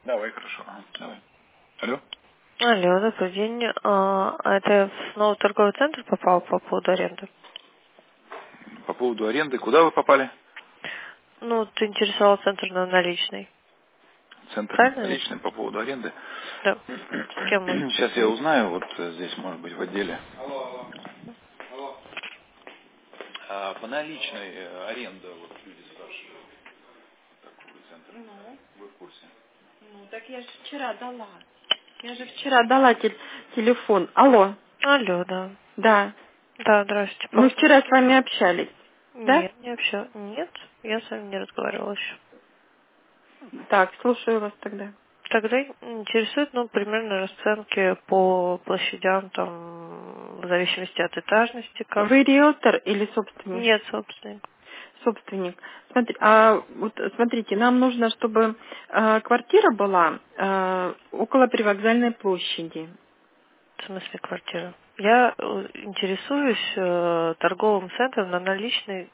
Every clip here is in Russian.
Давай, хорошо. Ага, давай. Алло? Алло, добрый день. Это снова торговый центр попал по поводу аренды? По поводу аренды, куда вы попали? Ну, ты интересовал центр на наличный. Центр Правильно ли? наличный по поводу аренды. Да. С кем мы Сейчас я интересуем? узнаю, вот здесь, может быть, в отделе. По наличной аренда, вот люди спрашивают, такой центр. Вы в курсе? Ну, так я же вчера дала. Я же вчера дала телефон. Алло. Алло, да. Да. Да, здравствуйте. Мы вчера с вами общались. Да? Нет, не общалась. Нет, я с вами не разговаривала еще. Так, слушаю вас тогда. Тогда интересует, ну, примерно расценки по площадям, там, в зависимости от этажности, как. Вы риэлтор или собственник? Нет, собственник. Собственник. Вот смотрите, нам нужно, чтобы квартира была около привокзальной площади. В смысле квартира? Я интересуюсь торговым центром на наличный.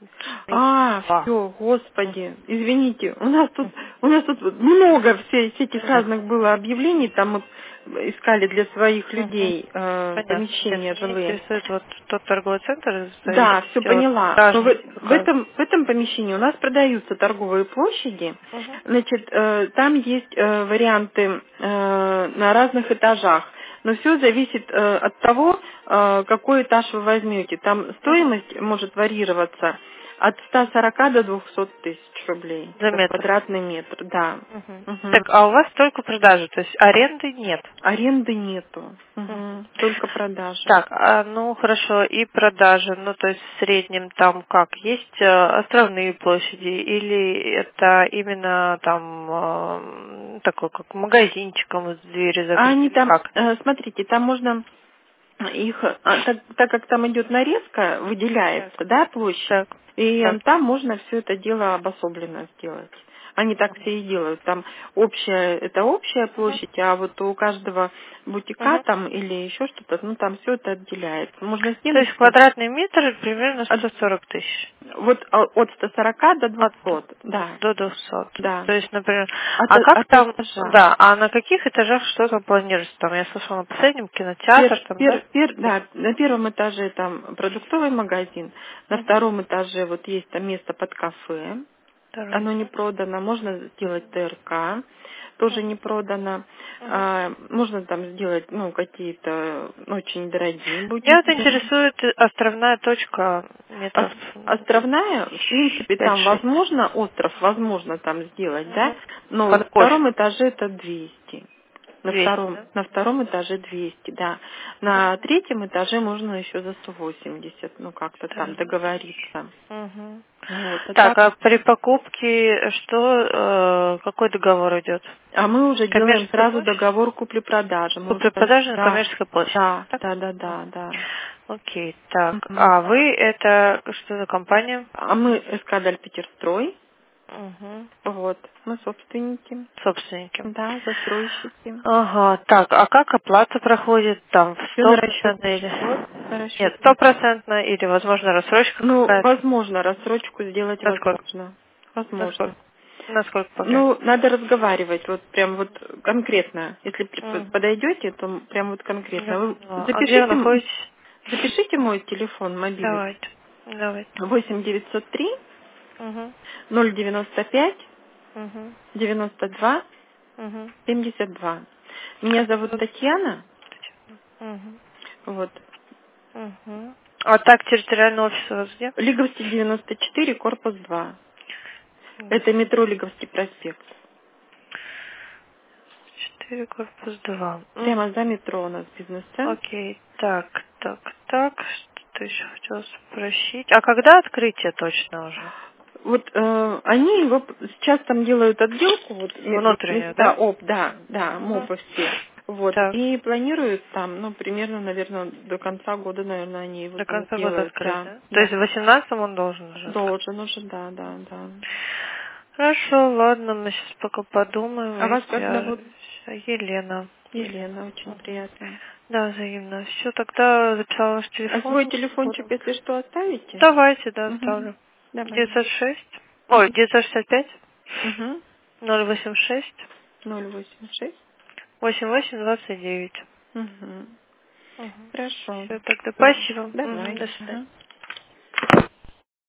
Все, господи, извините, у нас тут много всяких разных было объявлений, там мы искали для своих Мгм. людей Понятно. Нет, помещения меня жилые. интересует вот тот торговый центр, в Да, все зависимости от поняла. Но этажности какая. в этом помещении у нас продаются торговые площади. Мгм. Значит, там есть варианты на разных этажах. Но все зависит от того, какой этаж вы возьмете. Там Мгм. стоимость может варьироваться от 140 до 200 тысяч рублей За за метр. квадратный метр. Да. Мгм. Мгм. Так, а у вас только продажи, то есть аренды нет. Аренды нету. Мгм. Мгм. Только продажи. Так, ну хорошо, и продажи, ну то есть в среднем там как, есть островные площади или это именно там такой как магазинчиком из двери А закрыть они или там, как? смотрите, там можно их, так как там идет нарезка, Так, выделяется, да, площадь, так, и так. там можно все это дело обособленно сделать. Они так все и делают. Там это общая Мгм. площадь, а вот у каждого бутика Мгм. там или еще что-то, ну там все это отделяется. Можно То есть стеночку квадратный метр примерно от, 140 тысяч. от 140 до От 200, да, до 200. да, То есть, например, от, а как от там, этажа. да, а на каких этажах что там планируется? Там я слышала на последнем кинотеатр, там, да? Да, на первом этаже там продуктовый магазин, на Мгм. втором этаже вот есть там место под кафе, Второй оно не этаж. продано, можно сделать ТРК, тоже не продано. Мгм. Можно там сделать, ну, какие-то очень дорогие Меня вот бутики. интересует островная точка метров Островная, в принципе, там 5-6. возможно, остров возможно там сделать, да, но на Под кофе. втором этаже это 200. 200, да? На втором этаже 200, да. На третьем этаже можно еще за 180, ну, как-то там Второй. договориться. Мгм. Вот, а Так, так, а при покупке какой договор идет? а мы уже делаем Коммерческая сразу площадь? договор купли-продажи. Мы уже, Купли-продажа на да, коммерческой площади. да, Так? да, да, да, да. Окей, так. Мгм. А вы это что за компания? А мы Эскадриль Петерстрой, Угу. вот, мы собственники, Собственники. да, застройщики. Ага, так, а как оплата проходит? Там Все на стопроцентно расчетный или... счет, на Нет, расчетный. стопроцентно или, возможно, рассрочка Ну, какая-то? возможно, рассрочку сделать Насколько? возможно. Возможно. Насколько? Насколько по времени? Ну, надо разговаривать, вот прям вот конкретно. Если Мгм. подойдете, то прям вот конкретно. Я Вы поняла. А где вы находитесь? запишите мой телефон мобильный. Давайте. Давайте. 8 903 Угу. 095 Угу. 92 Угу. 72. Меня Как зовут зовут? Татьяна. Угу. Вот. Угу. А так территориальный офис у вас где? Лиговский 94, корпус 2. Это метро Лиговский проспект. 4 корпус 2. Прямо за метро у нас бизнес-центр. Окей, так, так, так, что-то еще хотела спросить. А когда открытие точно уже? Вот они его сейчас там делают отделку, вот Внутреннее, места да? ОП, да, Угу. МОПы все. Вот. Так, И планируют там, ну, примерно, наверное, до конца года, наверное, они его до там конца года сделают, открыть, да. да? То Да. есть в 18-м он должен уже открыть? Должен уже, да, да, да. Хорошо, ладно, мы сейчас пока подумаем А и вас как зовут? свяжемся. Елена. Елена. Елена, очень приятно. Да, взаимно. Все, тогда записала ваш А свой телефон. телефончик, Буду. если что, оставите? Давайте, да, Угу. оставлю. Давайте. 906. Ой, 965. Угу. 086. 086 8829. Угу. Хорошо. Все, тогда спасибо. Давай. До свидания.